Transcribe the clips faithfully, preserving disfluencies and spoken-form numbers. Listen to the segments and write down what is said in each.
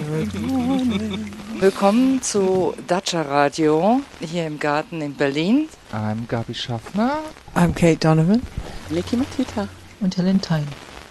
Good morning. Willkommen zu Dacia Radio hier im Garten in Berlin. I'm Gabi Schaffner. I'm Kate Donovan. Niki Matita. Und Helen Tyne.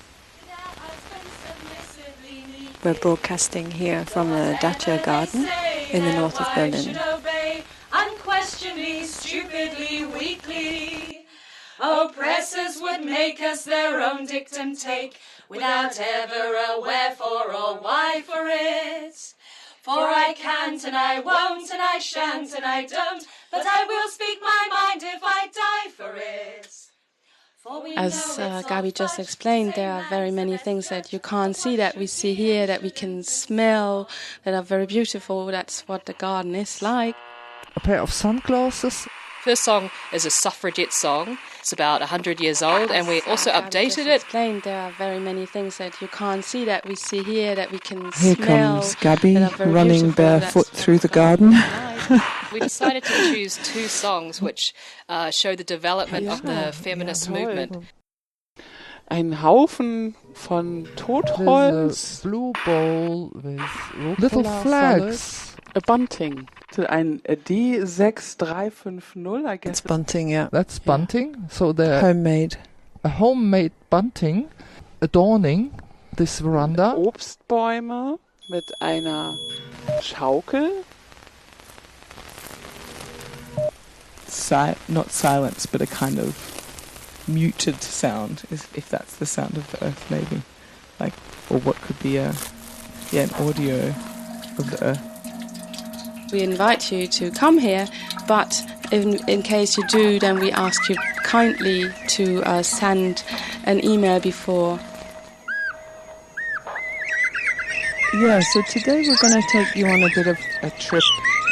We're broadcasting here from the Dacia Garden in the north of Berlin. Unquestionably, stupidly, weakly. Oppressors would make us their own dictum take, without ever a wherefore or why for it. For I can't and I won't and I shan't and I don't, but I will speak my mind if I die for it. As uh, Gabi just explained, there are very many things that you can't see that we see here, that we can smell, that are very beautiful. That's what the garden is like. A pair of sunglasses. First song is a suffragette song. It's about one hundred years old, and we also uh, updated Gabi it. Explained, there are very many things that you can't see that we see here, that we can Here smell. comes Gabi running beautiful. barefoot That's through the garden. We decided to choose two songs which uh, show the development of the feminist Ja, movement. Ein Haufen von Totholz. There's a blue bowl with little flags. A bunting. Ein D six three five null, I guess. It's bunting, yeah. That's bunting. So they're Homemade. a homemade bunting adorning this veranda. Obstbäume mit einer Schaukel. Si- not silence, but a kind of muted sound, if, if that's the sound of the earth, maybe. Like, or what could be a, yeah, an audio of the earth. We invite you to come here, but in, in case you do, then we ask you kindly to uh, send an email before. Yeah, so today we're going to take you on a bit of a trip.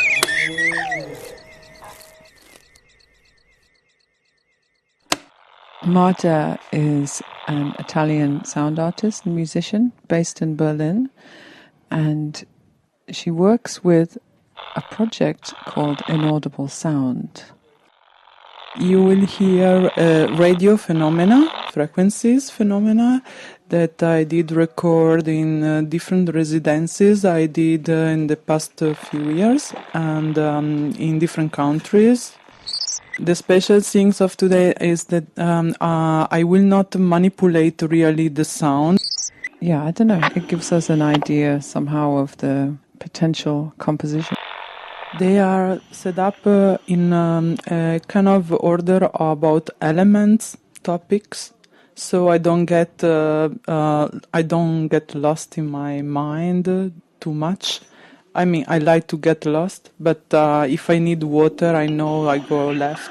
Marta is an Italian sound artist and musician based in Berlin, and she works with a project called Inaudible Sound. You will hear uh, radio phenomena, frequencies phenomena that I did record in uh, different residencies I did uh, in the past uh, few years and um, in different countries. The special things of today is that um, uh, I will not manipulate really the sound. Yeah, I don't know. It gives us an idea somehow of the potential composition. They are set up uh, in um, a kind of order about elements, topics, so I don't get uh, uh, I don't get lost in my mind uh, too much. I mean, I like to get lost, but uh, if I need water, I know I go left.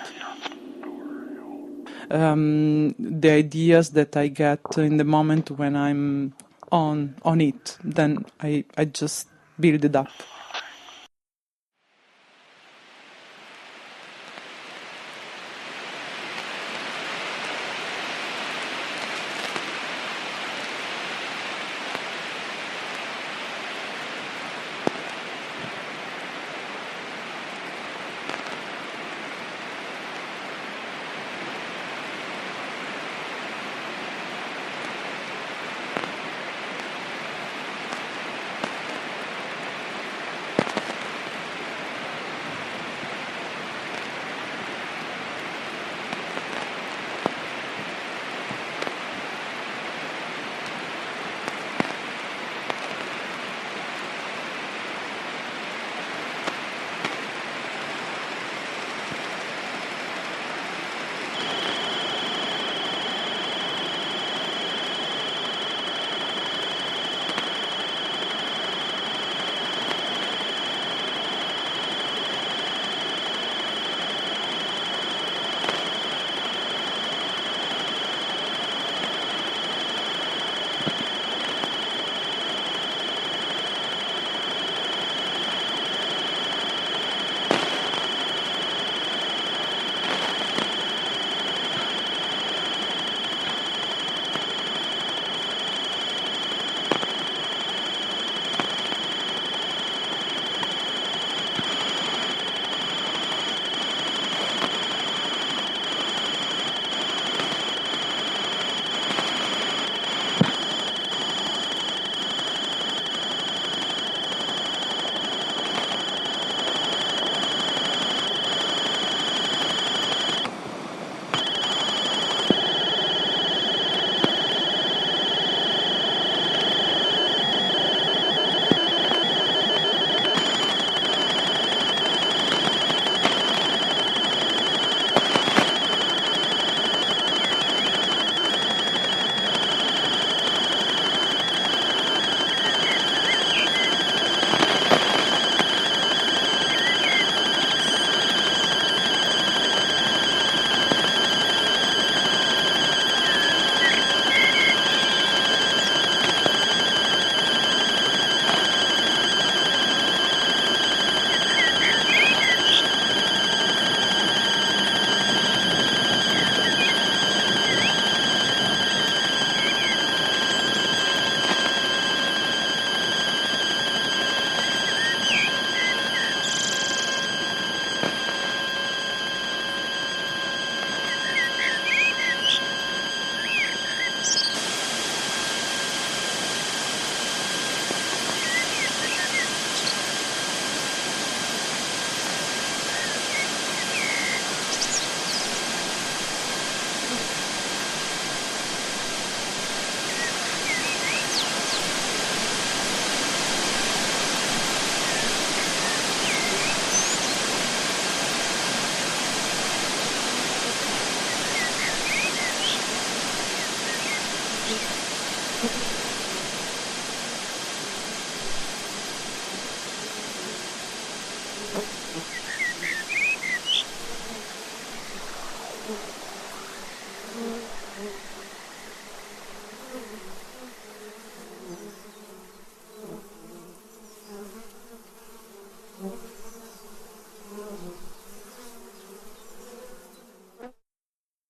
Um, the ideas that I get in the moment when I'm on on it, then I, I just build it up.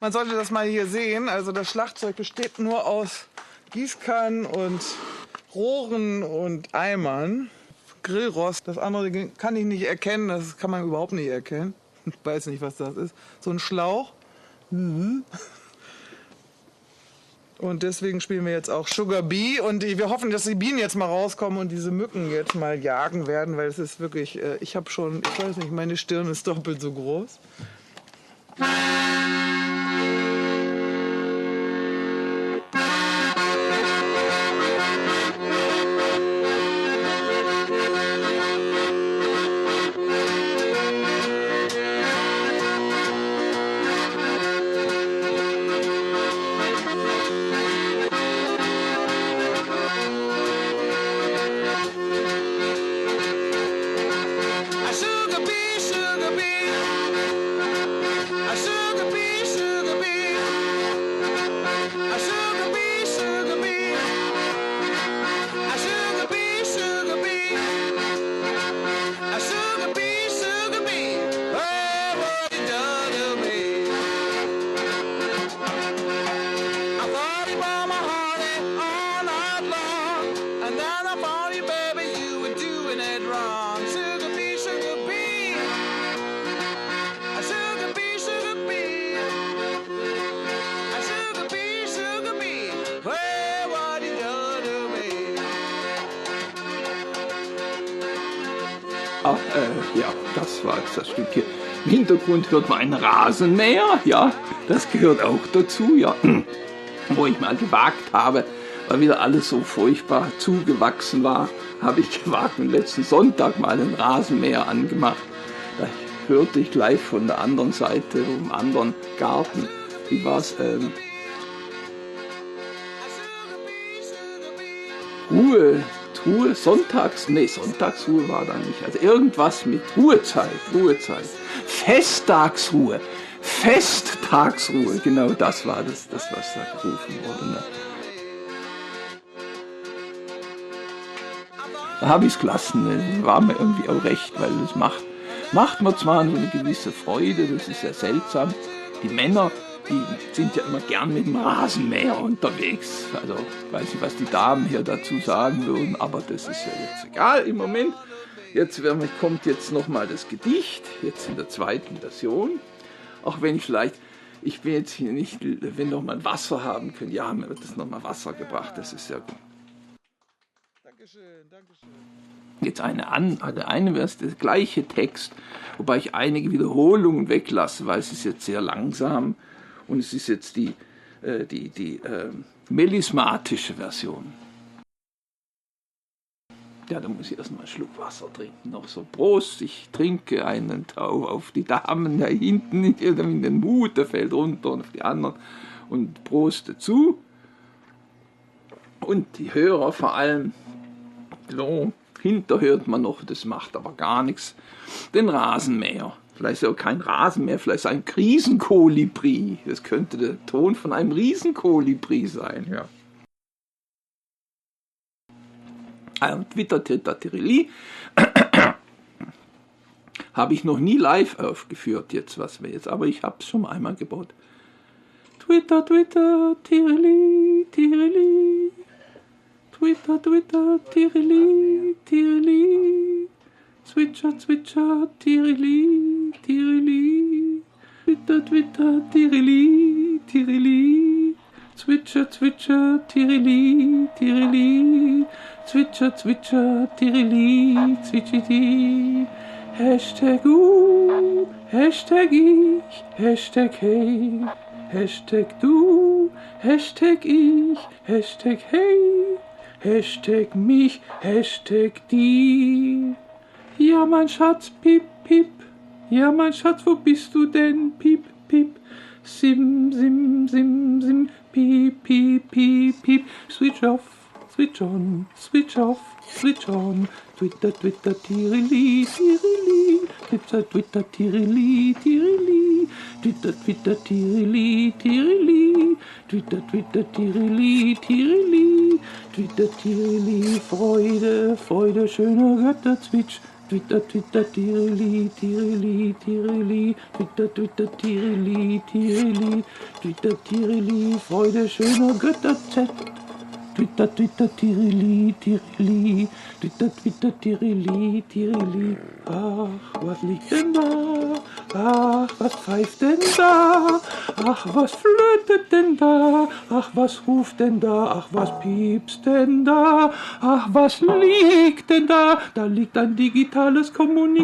Man sollte das mal hier sehen. Also das Schlagzeug besteht nur aus Gießkannen und Rohren und Eimern. Grillrost. Das andere kann ich nicht erkennen. Das kann man überhaupt nicht erkennen. Ich weiß nicht, was das ist. So ein Schlauch. Mhm. Und deswegen spielen wir jetzt auch Sugar Bee. Und wir hoffen, dass die Bienen jetzt mal rauskommen und diese Mücken jetzt mal jagen werden, weil es ist wirklich, ich habe schon, ich weiß nicht, meine Stirn ist doppelt so groß. Ah, äh, ja, das war jetzt das Stück hier. Im Hintergrund hört man ein Rasenmäher, ja, das gehört auch dazu, ja. Wo ich mal gewagt habe, weil wieder alles so furchtbar zugewachsen war, habe ich gewagt und letzten Sonntag mal einen Rasenmäher angemacht. Da hörte ich gleich von der anderen Seite, im anderen Garten, wie war es, ähm, Ruhe. Ruhe, Sonntags, nee, Sonntagsruhe war da nicht. Also irgendwas mit Ruhezeit, Ruhezeit. Festtagsruhe, Festtagsruhe, genau das war das, das was da gerufen wurde. Ne? Da habe ich es gelassen, ne? War mir irgendwie auch recht, weil das macht, macht mir zwar so eine gewisse Freude, das ist ja seltsam. Die Männer, die sind ja immer gern mit dem Rasenmäher unterwegs. Also ich weiß nicht, was die Damen hier dazu sagen würden, aber das ist ja jetzt egal im Moment. Jetzt kommt jetzt nochmal das Gedicht, jetzt in der zweiten Version. Auch wenn ich vielleicht, ich bin jetzt hier nicht, wenn noch mal Wasser haben können. Ja, mir wird das nochmal Wasser gebracht, das ist ja gut. Dankeschön, Dankeschön. Jetzt eine, an, also eine wäre der gleiche Text, wobei ich einige Wiederholungen weglasse, weil es ist jetzt sehr langsam. Und es ist jetzt die, äh, die, die äh, melismatische Version. Ja, da muss ich erstmal einen Schluck Wasser trinken. Noch so, Prost, ich trinke einen Tau auf die Damen da hinten in den Mut, der fällt runter und auf die anderen. Und Prost dazu. Und die Hörer vor allem, so, hinter hört man noch, das macht aber gar nichts, den Rasenmäher. Vielleicht ist auch kein Rasenmäher, vielleicht ein Riesenkolibri. Das könnte der Ton von einem Riesenkolibri sein, ja. Ein Twitter-Twitter-Tirili habe ich noch nie live aufgeführt, jetzt was wir jetzt, aber ich habe es schon einmal gebaut. Twitter, Twitter, Tirili, Tirili. Twitter, Twitter, Tirili, Tirili. Zwitscher, zwitscher, Tirili, Tirili. Twitter, Twitter, Tirili, Tirili. Zwitscher, zwitscher, Tirili, Tirili. Zwitscher, zwitscher, Tirili, zwitschiti. Hashtag U, Hashtag ich, Hashtag hey. Hashtag du, Hashtag ich, Hashtag hey. Hashtag mich, Hashtag die. Ja, mein Schatz, piep, piep. Ja, mein Schatz, wo bist du denn? Piep, piep. Sim, sim, sim, sim. Piep, piep, piep, piep. Switch off, switch on, switch off, switch on. Twitter, Twitter, Tirili, Tirili. Twitter, Twitter, Tirili, Tirili. Twitter, Twitter, Tirili, Tirili. Twitter, Twitter, Tirili, Tirili. Twitter, Tirili. Freude, Freude, schöner Götterzwitsch. Twitter, Twitter, Tirili, Tirili, Tirili, Twitter, Twitter, Tirili, Tirili, Twitter, Tirili, Freude schöner Götter Z. Twitter, Twitter, Tirili, Tirili, Twitter, Twitter, Tirili, Tirili. Ach, was liegt denn da? Ach, was pfeift denn da? Ach, was flötet denn da? Ach, was ruft denn da? Ach, was piepst denn da? Ach, was liegt denn da? Da liegt ein digitales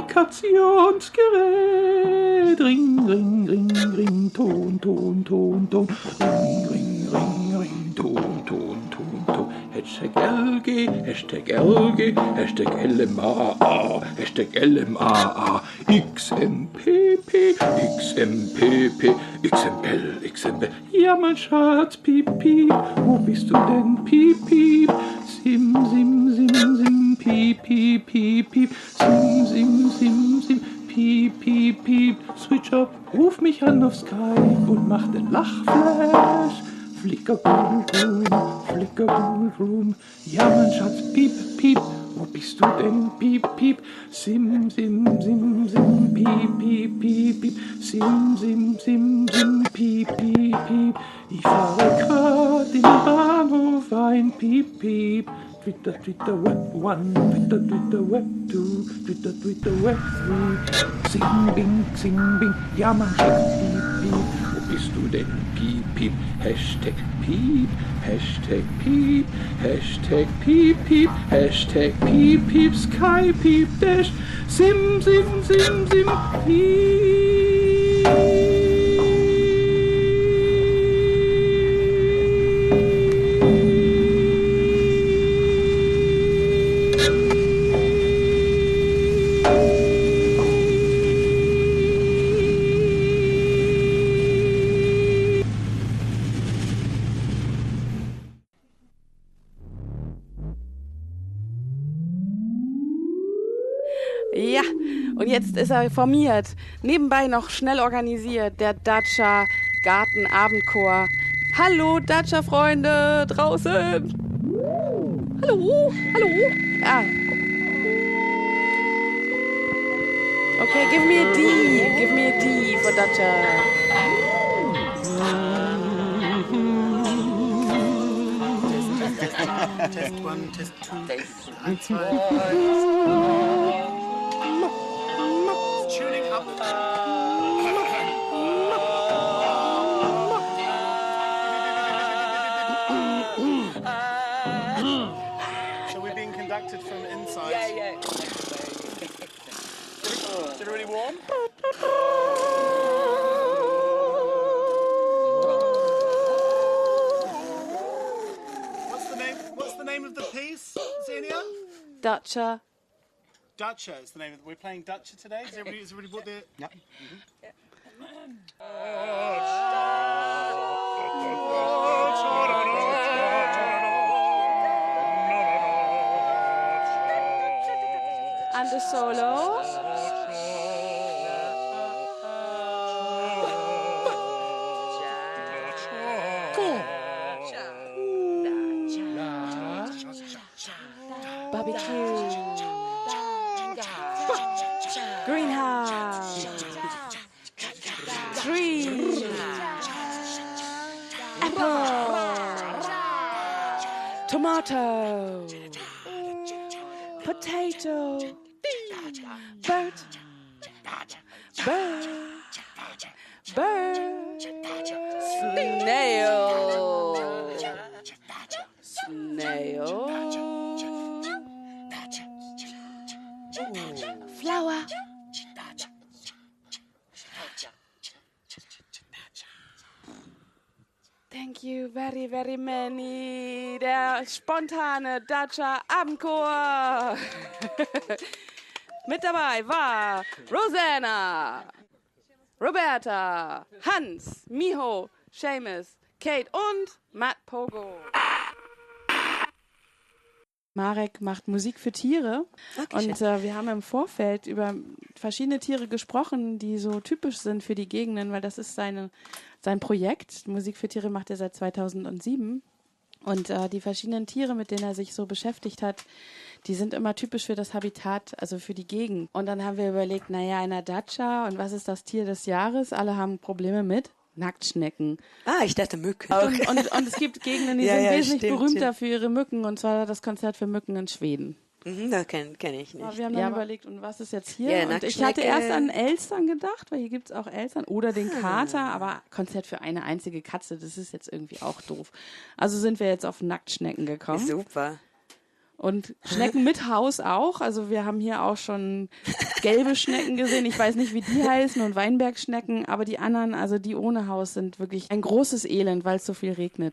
Kommunikationsgerät. Ring, ring, ring, ring, Ton, Ton, Ton, Ton. Ring, ring, ring, ring, Ton, Ton, Ton, Ton. Hashtag L G, Hashtag L G, Hashtag L M A A, Hashtag L M A A, X M P P, X M P P, X M L, X M L. Ja, mein Schatz, piep, piep, wo bist du denn, piep, piep? Sim, sim, sim, sim, piep, piep, piep, piep, sim, sim, sim, sim, piep, piep, piep. Switch up, ruf mich an auf Skype und mach den Lachflash. Flicker, Google, Room, Flicker, Google, Room. Ja, mein Schatz, piep, piep, wo bist du denn, piep, piep? Sim, sim, sim, sim, piep, piep, piep, piep. Sim, sim, sim, sim, piep, piep, piep. Ich fahre grad in den Bahnhof ein, piep, piep. Twitter, Twitter, Web one, Twitter, Twitter, Web two, Twitter, Twitter, Web three. Sing, bing, sing, bing, ja, mein Schatz, piep, piep. Wo bist du denn, piep, piep? Hashtag piep, Hashtag piep, Hashtag piep, piep, Hashtag piep, piep, Sky, piep, dash, sim, sim, sim, sim, piep. Ja, und jetzt ist er formiert. Nebenbei noch schnell organisiert, der Dacia Gartenabendchor. Hallo, Dacia-Freunde draußen. Hallo, hallo. Ah. Okay, give me a D. Give me a D for Dacia. Test one, Test two, eins, zwei. Tuning up. So we're being conducted from inside. Yeah, yeah. Is it really warm? What's the name of the piece, Xenia? Dacia. Dacia is the name of it. We're playing Dacia today. Has everybody, has everybody bought the... Yep. Mm-hmm. Yeah. And the solo. Barbecue. Greenhouse. Tree. Apple. Tomato. Potato. Bird. Bird. Bird. Snail. Snail. Flower. Thank you very, very many. Der spontane Dacia Abendchor. Mit dabei war Rosanna, Roberta, Hans, Miho, Seamus, Kate und Matt Pogo. Marek macht Musik für Tiere. Okay, und äh, wir haben im Vorfeld über verschiedene Tiere gesprochen, die so typisch sind für die Gegenden, weil das ist seine, sein Projekt. Musik für Tiere macht er seit zweitausendsieben. Und äh, die verschiedenen Tiere, mit denen er sich so beschäftigt hat, die sind immer typisch für das Habitat, also für die Gegend. Und dann haben wir überlegt, naja, in der Datscha, und was ist das Tier des Jahres? Alle haben Probleme mit Nacktschnecken. Ah, ich dachte Mücken. Und, und, und es gibt Gegenden, die ja, sind ja, wesentlich stimmt, berühmter stimmt. für ihre Mücken, und zwar das Konzert für Mücken in Schweden. Mhm, das kenne kenn ich nicht. Aber wir haben dann ja, überlegt, und was ist jetzt hier? Ja, und ich hatte erst an Elstern gedacht, weil hier gibt es auch Elstern oder den Kater, aber Konzert für eine einzige Katze, das ist jetzt irgendwie auch doof. Also sind wir jetzt auf Nacktschnecken gekommen. Super. Und Schnecken mit Haus auch. Also wir haben hier auch schon gelbe Schnecken gesehen. Ich weiß nicht, wie die heißen, und Weinbergschnecken. Aber die anderen, also die ohne Haus, sind wirklich ein großes Elend, weil es so viel regnet.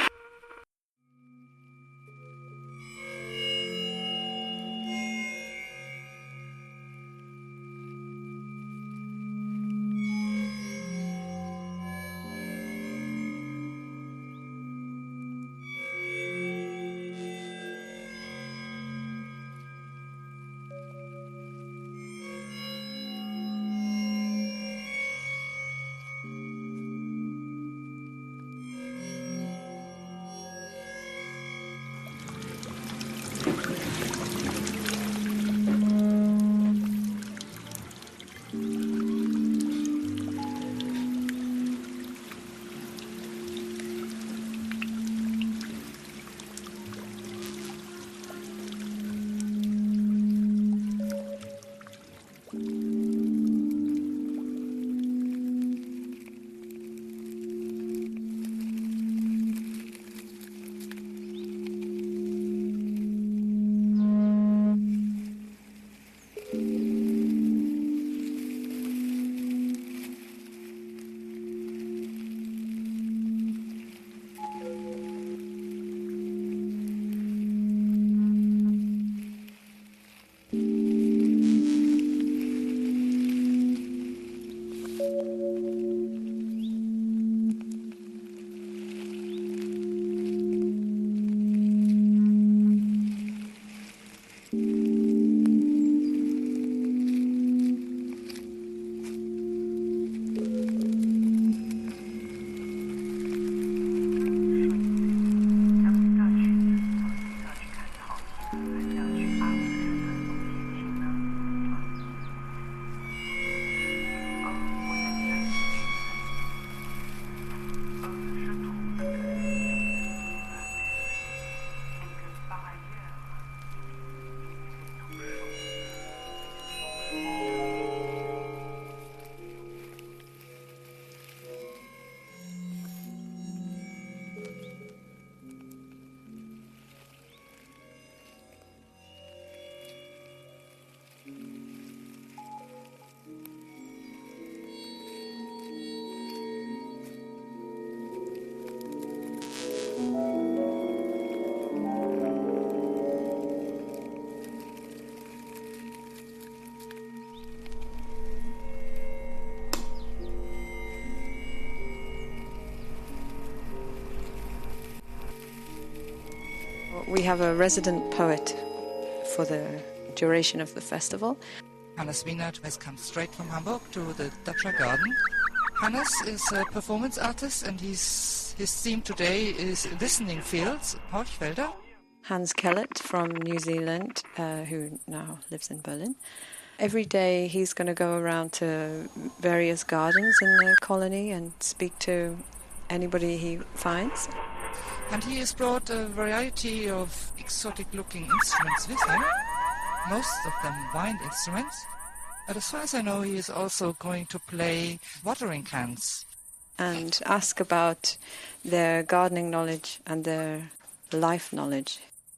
We have a resident poet for the duration of the festival. Hannes Wienert has come straight from Hamburg to the Datscha Garden. Hannes is a performance artist, and he's, his theme today is listening fields, Horchfelder. Hans Kellett from New Zealand, uh, who now lives in Berlin. Every day he's going to go around to various gardens in the colony and speak to anybody he finds. And he has brought a variety of exotic-looking instruments with him, most of them wind instruments. But as far as I know, he is also going to play watering cans. And ask about their gardening knowledge and their life knowledge.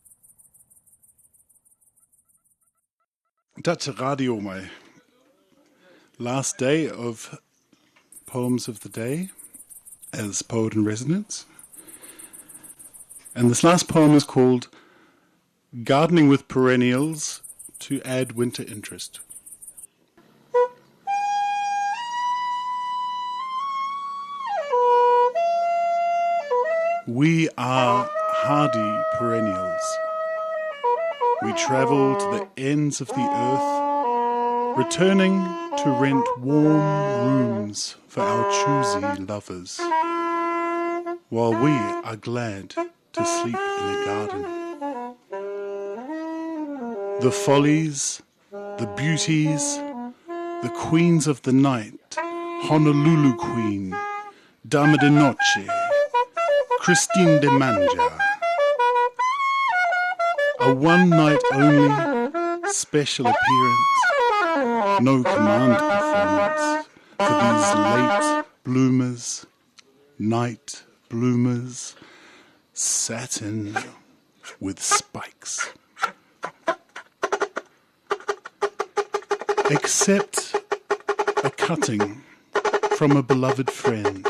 Datscha Radio, my last day of Poems of the Day as poet in residence. And this last poem is called Gardening with Perennials to Add Winter Interest. We are hardy perennials. We travel to the ends of the earth, returning to rent warm rooms for our choosy lovers, while we are glad to sleep in a garden. the follies, the beauties, the queens of the night, Honolulu Queen, Dama de Noche, Christine de Manja. A one-night only special appearance, no command performance for these late bloomers, night bloomers, satin with spikes. Accept a cutting from a beloved friend.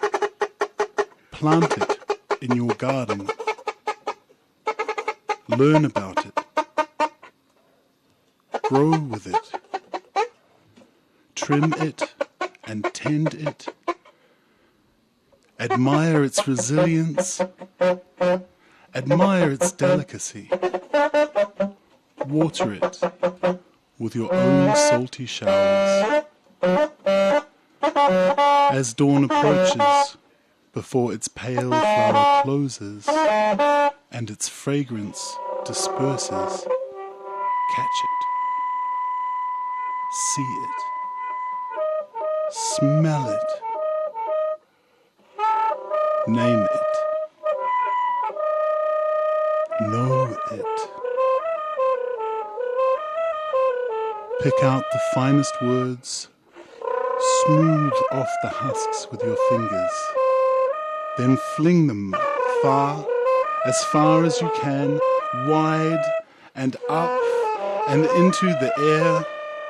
Plant it in your garden. Learn about it. Grow with it. Trim it and tend it. Admire its resilience. Admire its delicacy. Water it with your own salty showers. As dawn approaches, before its pale flower closes and its fragrance disperses, catch it, see it, smell it, name it, know it. Pick out the finest words, smooth off the husks with your fingers, then fling them far, as far as you can, wide and up and into the air.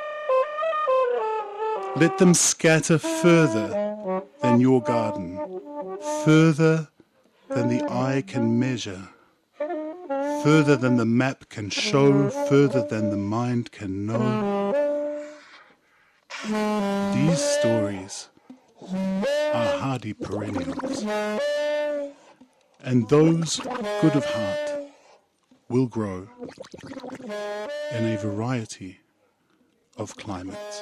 Let them scatter further than your garden, further than the eye can measure, further than the map can show, further than the mind can know. These stories are hardy perennials, and those good of heart will grow in a variety of climates.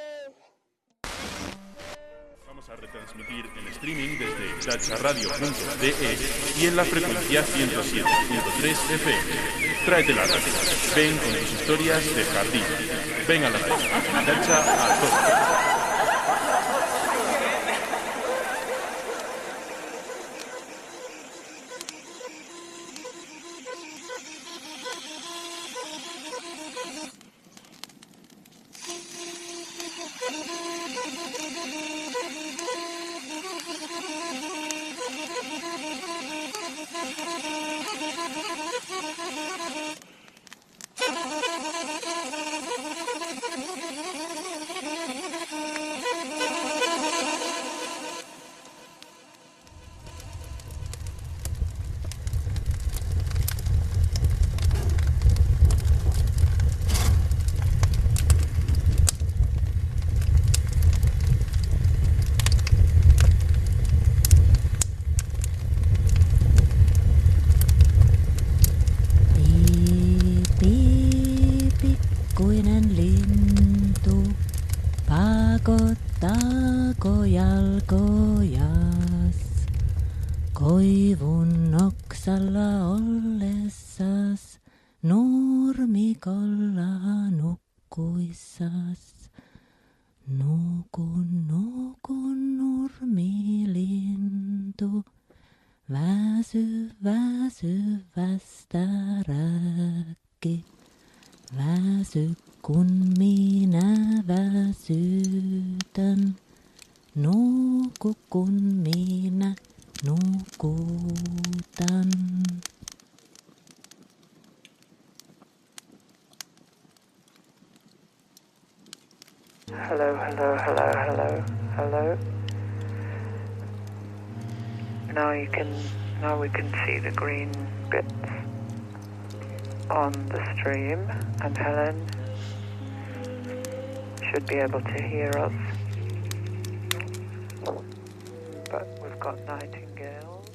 Vamos a retransmitir en streaming desde dacha radio punto d e y en la frecuencia ciento siete punto tres F M. Tráete la radio. Ven con tus historias de jardín. Ven a la radio. Dacha a todos. Hello, hello, hello, hello, hello. Now you can, now we can see the green bits on the stream, and Helen should be able to hear us. But we've got nightingales.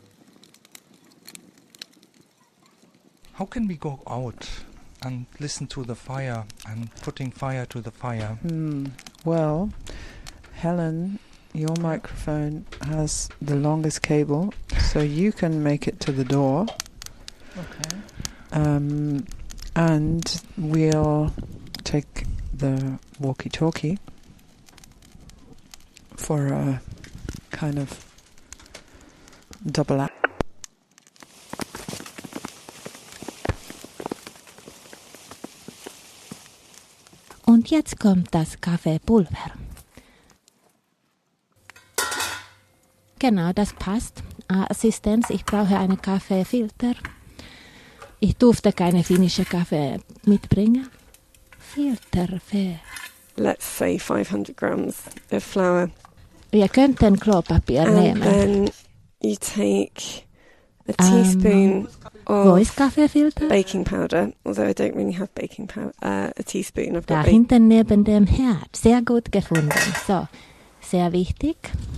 How can we go out and listen to the fire and putting fire to the fire? Hmm. Well, Helen, your microphone has the longest cable, so you can make it to the door. Okay. Um, and we'll take the walkie-talkie for a kind of double act. Und jetzt kommt das Kaffeepulver. Genau, das passt. Ah, Assistenz, ich brauche einen Kaffeefilter. Ich durfte keine finnische Kaffee mitbringen. Filter für... Let's say five hundred grams of flour. Wir könnten Klopapier and nehmen. Then you take a teaspoon um, wo of ist Kaffeefilter? baking powder, although I don't really have baking powder. Uh, a teaspoon of Da baking. hinten neben dem Herd. Sehr gut gefunden. So, sehr wichtig.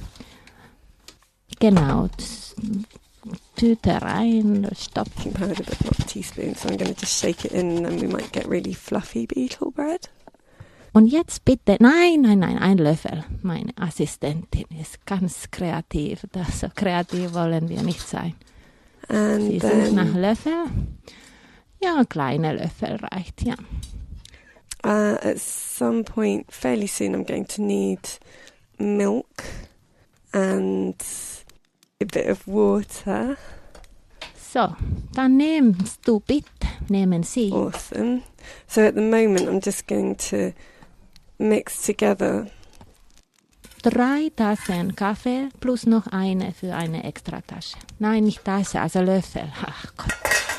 Genau. Tüte rein, stopp. Baking powder, but not a teaspoon. So I'm going to just shake it in, and then we might get really fluffy beetle bread. Und jetzt bitte, nein, nein, nein, ein Löffel. Meine Assistentin ist ganz kreativ. Das, so kreativ wollen wir nicht sein. And Sie then, sucht nach Löffel. Ja, ein kleiner Löffel reicht, ja. Uh, at some point, fairly soon, I'm going to need milk and a bit of water. So, dann nimmst du bitte, nehmen Sie. Awesome. So at the moment, I'm just going to mix together Drei Tassen Kaffee plus noch eine für eine Extratasche. Nein, nicht Tasse, also Löffel. Ach Gott.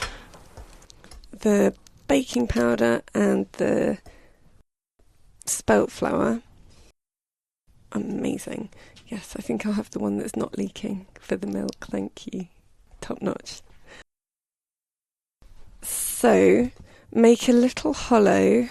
the baking powder and the spelt flour. Amazing. Yes, I think I'll have the one that's not leaking for the milk. Thank you. Top notch. So, make a little hollow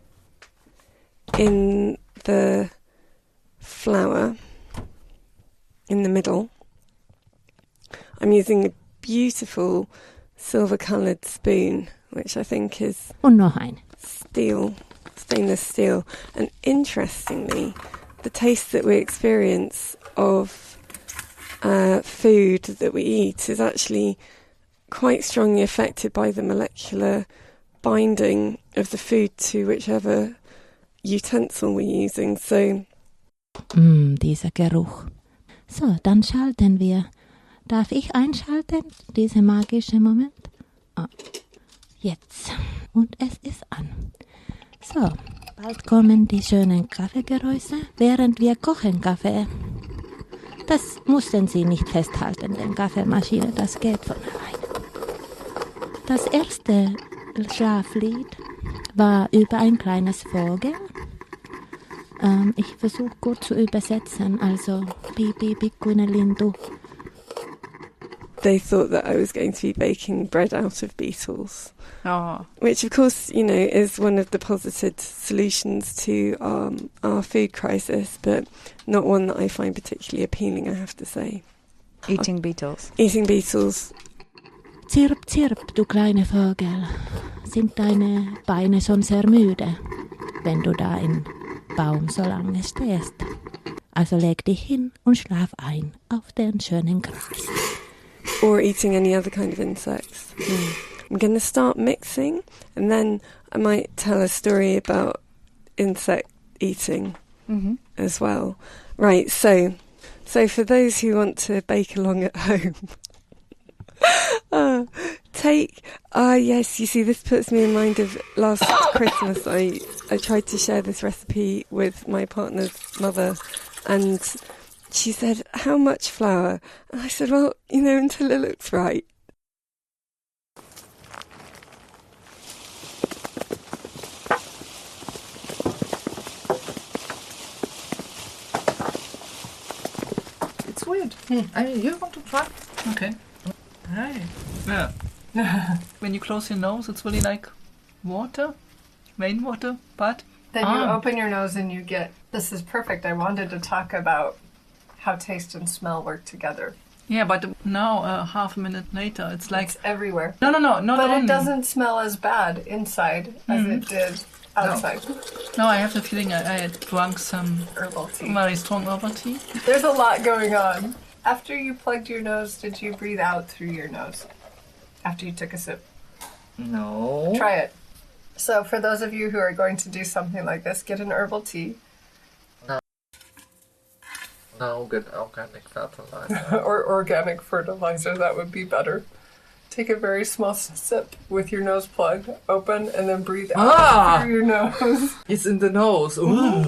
in the flour in the middle. I'm using a beautiful silver-coloured spoon, which I think is Und noch eine. steel, stainless steel. And interestingly, the taste that we experience of uh, food that we eat is actually quite strongly affected by the molecular binding of the food to whichever utensil we're using. So, Mm, dieser Geruch. So, dann schalten wir. Darf ich einschalten, dieser magische Moment? Ah, jetzt. Und es ist an. So, bald kommen die schönen Kaffeegeräusche, während wir kochen Kaffee. Das mussten Sie nicht festhalten, denn Kaffeemaschine, das geht von alleine. Das erste Schlaflied war über ein kleines Vogel. Ähm, ich versuche gut zu übersetzen, also Pipi, pikkuinen lintu. they thought that I was going to be baking bread out of beetles. Oh. Which, of course, you know, is one of the posited solutions to um, our food crisis, but not one that I find particularly appealing, I have to say. Eating beetles. Eating beetles. Zirp, zirp, du kleine Vogel. Sind deine Beine schon sehr müde, wenn du da im Baum so lange stehst? Also leg dich hin und schlaf ein auf den schönen Gras. Or eating any other kind of insects. Mm. I'm going to start mixing, and then I might tell a story about insect eating Mm-hmm. as well. Right, so so for those who want to bake along at home, uh, take ah yes, you see, this puts me in mind of last Christmas. I I tried to share this recipe with my partner's mother, and she said, "How much flour?" And I said, "Well, you know, until it looks right." It's weird. I, you want to try? Okay. Hey. Yeah. When you close your nose, it's really like water, rainwater, but... Then you ah. open your nose and you get... This is perfect. I wanted to talk about how taste and smell work together. Yeah, but now, uh, half a minute later, it's like... It's everywhere. No, no, no, not But only. it doesn't smell as bad inside as Mhm. it did outside. No, I have the feeling I, I had drunk some herbal tea. Very strong herbal tea. There's a lot going on. After you plugged your nose, did you breathe out through your nose? After you took a sip? No. Try it. So for those of you who are going to do something like this, get an herbal tea. No. No, get organic fertilizer. Or organic fertilizer, that would be better. Take a very small sip with your nose plug open and then breathe out ah! through your nose. It's in the nose. Ooh.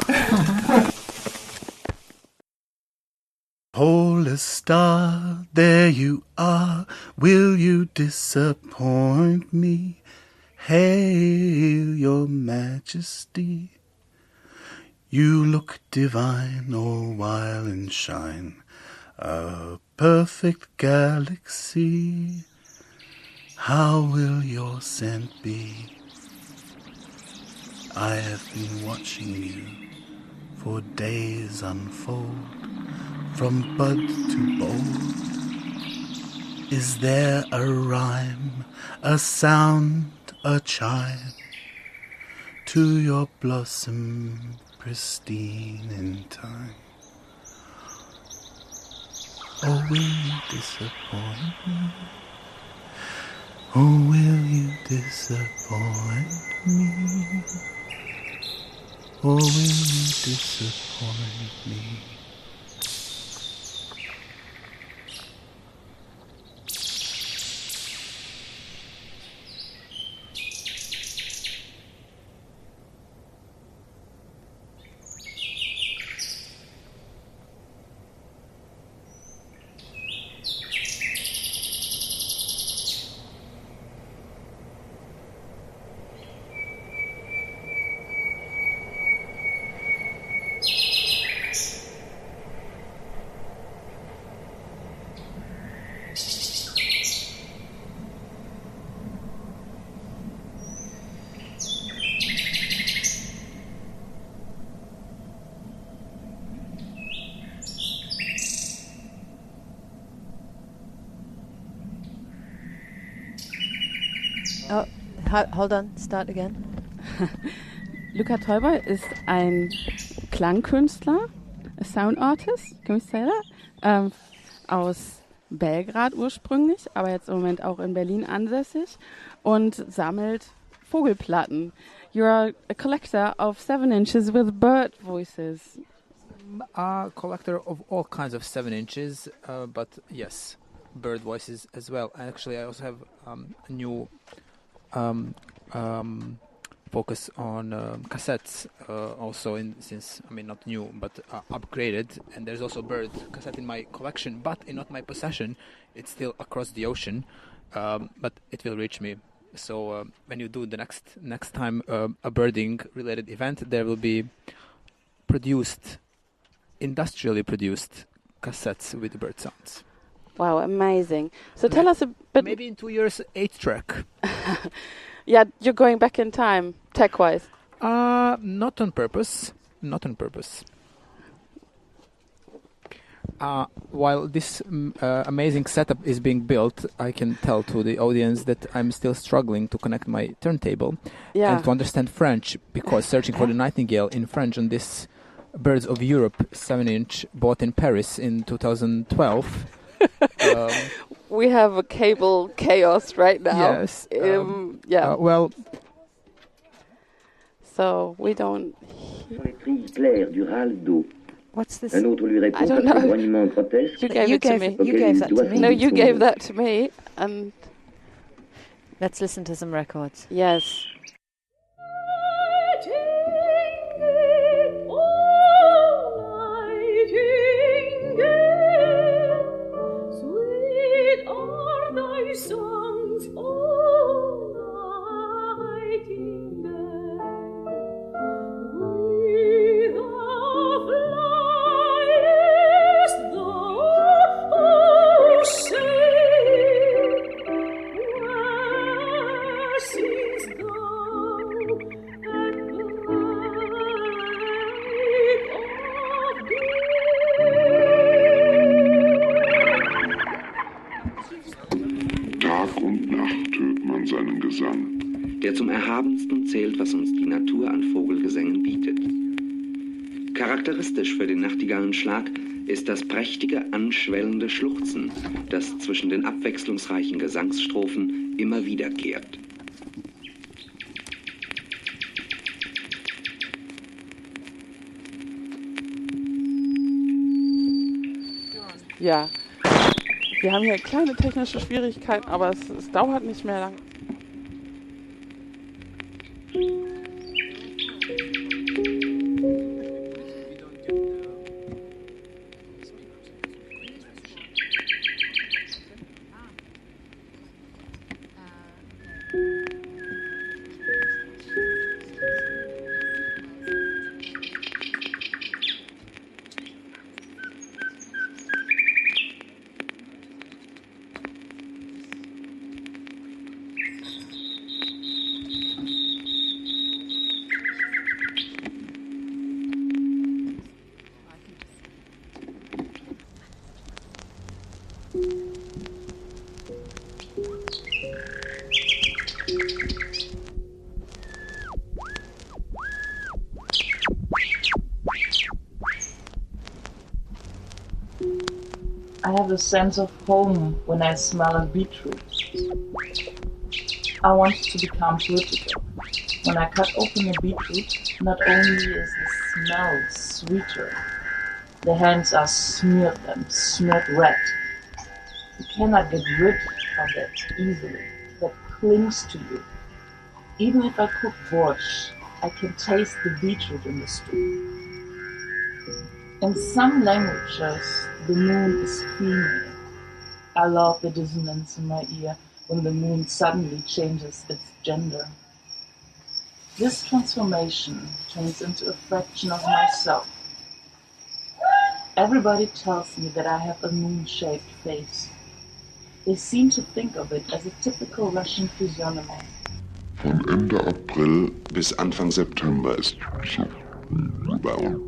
Polar star, there you are. Will you disappoint me? Hail your majesty. You look divine, all while in shine. A perfect galaxy. How will your scent be? I have been watching you for days unfold, from bud to bold. Is there a rhyme, a sound, a chime to your blossom pristine in time? Or will you disappoint me? Or will you disappoint me? Or will you disappoint me? Oh, hold on, start again. Luca Täuber ist ein Klangkünstler, a sound artist, can we say that? Ähm, aus Belgrad ursprünglich, aber jetzt im Moment auch in Berlin ansässig und sammelt Vogelplatten. You're a collector of seven inches with bird voices. A collector of all kinds of seven inches, uh, but yes, bird voices as well. Actually, I also have um, a new um, um, focus on um, cassettes. Uh, also, in since I mean not new, but uh, upgraded. And there's also a bird cassette in my collection, but in not my possession. It's still across the ocean, um, but it will reach me. So uh, when you do the next next time uh, a birding related event, there will be produced, industrially produced cassettes with the bird sounds. Wow, amazing. So tell us a bit. Maybe in two years, eight track. Yeah, you're going back in time, tech-wise. Uh, not on purpose. Not on purpose. Uh, while this um, uh, amazing setup is being built, I can tell to the audience that I'm still struggling to connect my turntable yeah. and to understand French, because searching for the nightingale in French on this Birds of Europe seven inch bought in Paris in two thousand twelve. um, we have a cable chaos right now. Yes. Um, Um, yeah. uh, well. So we don't. What's this? I don't know. You gave you it gave to me. You gave that to me. No, you gave that to me. And let's listen to some records. Yes. Songs, oh nightingale, with the flies thou sing, where singst thou at the break of Tag und Nacht hört man seinen Gesang, der zum Erhabensten zählt, was uns die Natur an Vogelgesängen bietet. Charakteristisch für den Nachtigallenschlag ist das prächtige, anschwellende Schluchzen, das zwischen den abwechslungsreichen Gesangsstrophen immer wiederkehrt. Ja, wir haben hier kleine technische Schwierigkeiten, aber es, es dauert nicht mehr lang. I have a sense of home when I smell a beetroot. I want to become political. When I cut open a beetroot, not only is the smell sweeter, the hands are smeared and smeared red. You cannot get rid of that easily. That clings to you. Even if I cook borscht, I can taste the beetroot in the stew. In some languages, the moon is female. I love the dissonance in my ear when the moon suddenly changes its gender. This transformation turns into a fraction of myself. Everybody tells me that I have a moon-shaped face. They seem to think of it as a typical Russian physiognomy. Von Ende April bis Anfang September ist bei uns.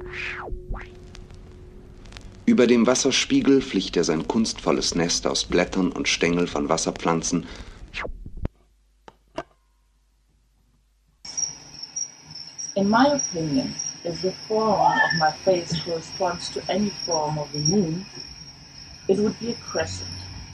Über dem Wasserspiegel flicht er sein kunstvolles Nest aus Blättern und Stängel von Wasserpflanzen. In my opinion, if the form of my face corresponds to any form of the moon, it would be a crescent.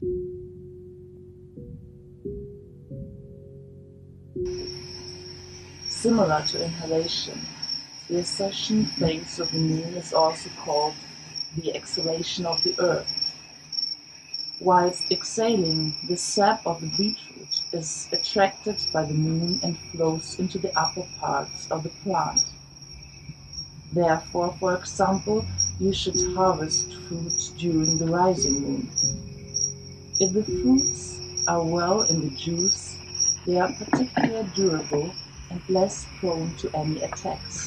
Similar to inhalation, the accession phase of the moon is also called the exhalation of the earth. Whilst exhaling, the sap of the beetroot is attracted by the moon and flows into the upper parts of the plant. Therefore, for example, you should harvest fruits during the rising moon. If the fruits are well in the juice, they are particularly durable and less prone to any attacks.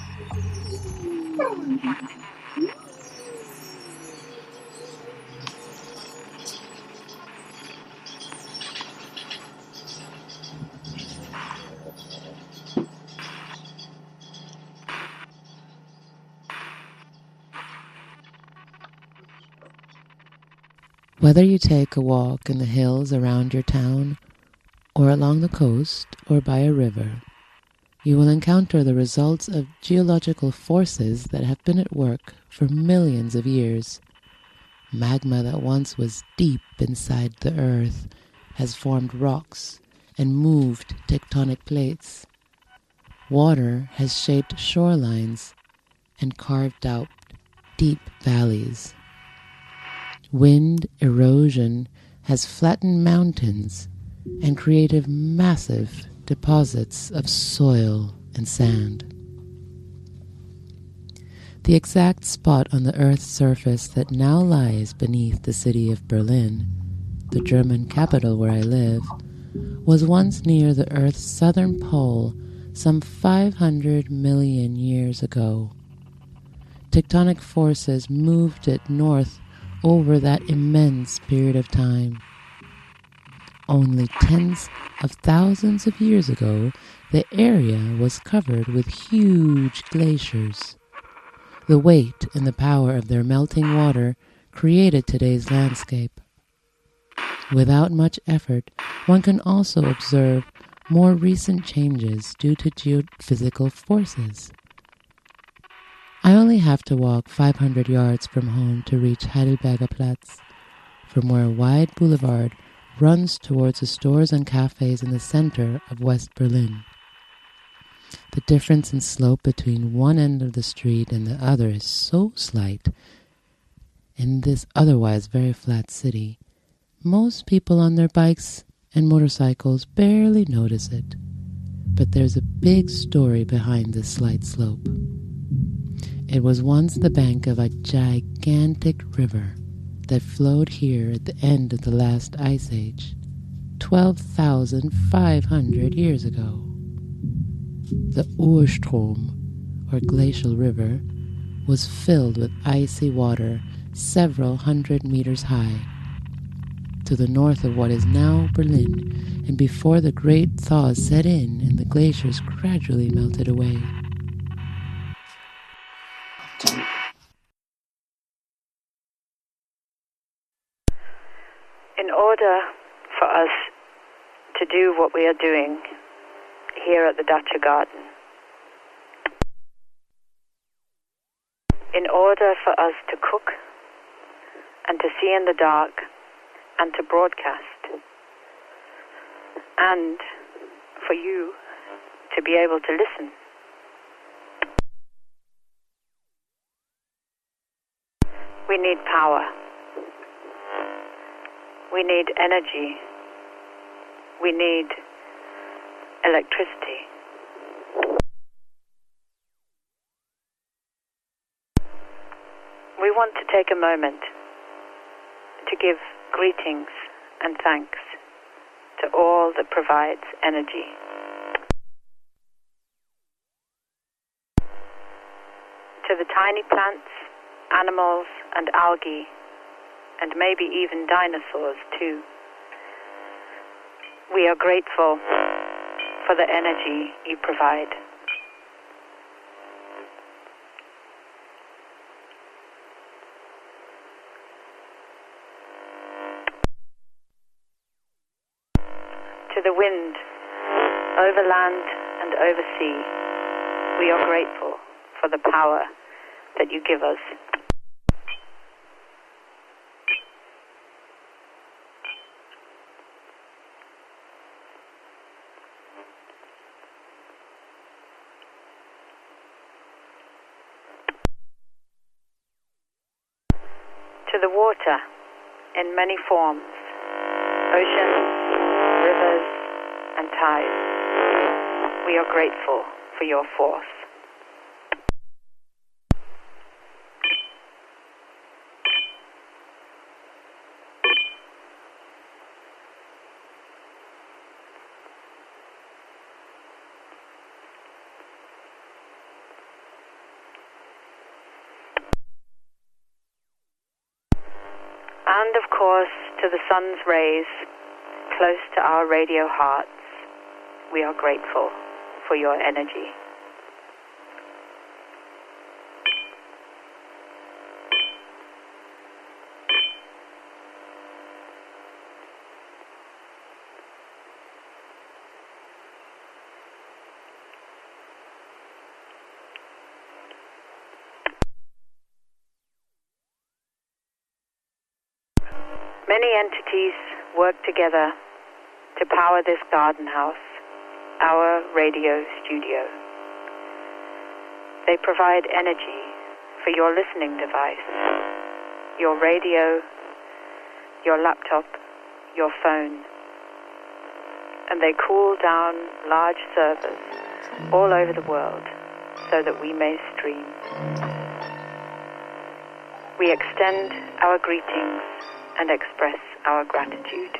Whether you take a walk in the hills around your town, or along the coast, or by a river, you will encounter the results of geological forces that have been at work for millions of years. Magma that once was deep inside the earth has formed rocks and moved tectonic plates. Water has shaped shorelines and carved out deep valleys. Wind erosion has flattened mountains and created massive deposits of soil and sand. The exact spot on the Earth's surface that now lies beneath the city of Berlin, the German capital where I live, was once near the Earth's southern pole some five hundred million years ago. Tectonic forces moved it north over that immense period of time. Only tens of thousands of years ago, the area was covered with huge glaciers. The weight and the power of their melting water created today's landscape. Without much effort, one can also observe more recent changes due to geophysical forces. I only have to walk five hundred yards from home to reach Heidelberger Platz, from where a wide boulevard runs towards the stores and cafes in the center of West Berlin. The difference in slope between one end of the street and the other is so slight, in this otherwise very flat city, most people on their bikes and motorcycles barely notice it. But there's a big story behind this slight slope. It was once the bank of a gigantic river that flowed here at the end of the last ice age, twelve thousand five hundred years ago. The Urstrom, or glacial river, was filled with icy water several hundred meters high. To the north of what is now Berlin, and before the great thaws set in and the glaciers gradually melted away. In order for us to do what we are doing here at the Dacha Garden, in order for us to cook and to see in the dark and to broadcast, and for you to be able to listen, we need power. We need energy. We need electricity. We want to take a moment to give greetings and thanks to all that provides energy. To the tiny plants, animals, and algae, and maybe even dinosaurs too. We are grateful for the energy you provide. To the wind, over land and over sea, we are grateful for the power that you give us. To the water in many forms, oceans, rivers, and tides, we are grateful for your force. And of course, to the sun's rays, close to our radio hearts, we are grateful for your energy. Many entities work together to power this garden house, our radio studio. They provide energy for your listening device, your radio, your laptop, your phone, and they cool down large servers all over the world so that we may stream. We extend our greetings and express our gratitude.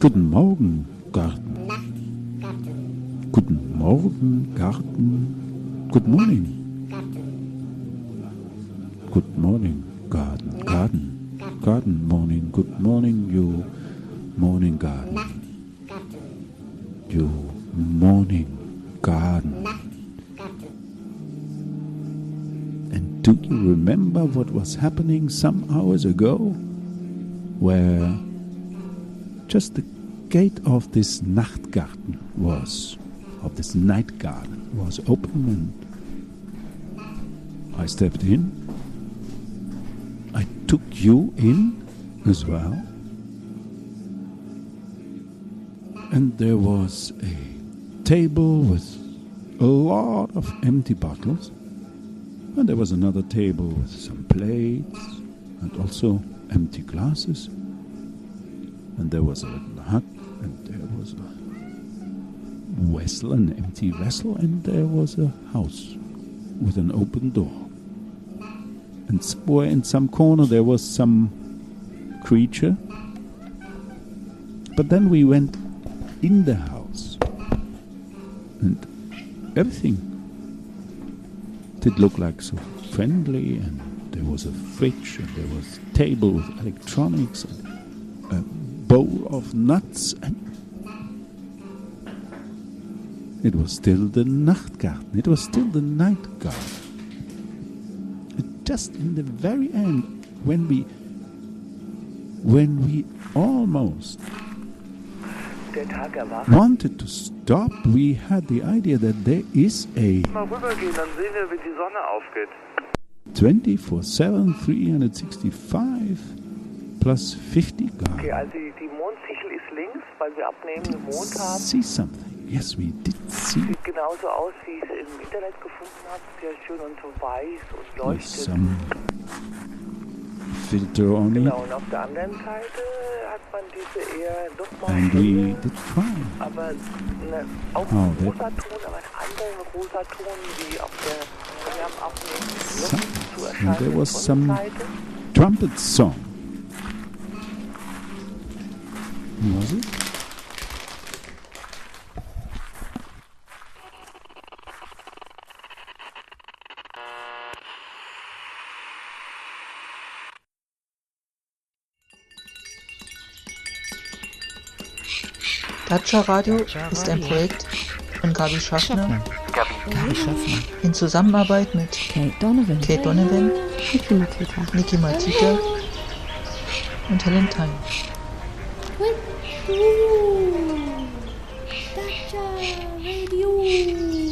Guten Morgen, Garten. Guten Morgen, Garten. Good morning. Good morning, garden. Garden. Garden morning. Good morning, you morning garden. You morning garden. And do you remember what was happening some hours ago? Where just the gate of this Nachtgarten was, of this night garden, was open, and I stepped in. I took you in as well. And there was a table with a lot of empty bottles. And there was another table with some plates and also empty glasses. And there was a little hut, and there was a vessel, an empty vessel, and there was a house with an open door. And somewhere in some corner there was some creature. But then we went in the house, and everything did look like so friendly, and there was a fridge, and there was a table with electronics, and a bowl of nuts, and it was still the Nachtgarten. It was still the night garden. Just in the very end, when we, when we almost wanted to stop, we had the idea that there is a Mal rübergehen, dann sehen wir, wie die Sonne aufgeht. twenty-four seven, three hundred sixty-five plus fifty guard. Okay, also die, die Mondsichel ist links, weil wir abnehmenden Mond haben. See something? Yes, we did see. Sieht genauso aus, wie ich es im Internet gefunden habe. Sehr schön und so weiß und With leuchtet. some filter on it. Genau, und auf der anderen Seite hat man diese eher And we Luftmaschine, did try. aber eine, auch Oh, einen that- rosa Ton, aber einen anderen rosa Ton, wie auf der, wir haben abnehmenden Some, Luft zu and erscheinen. there was some trumpet song. Was it? Dacia Radio ist ein Projekt von Gabi Schaffner in Zusammenarbeit mit Kate Donovan, Kate Donovan Niki Matita, Niki Matita und Helen Tyne. Dacia Radio.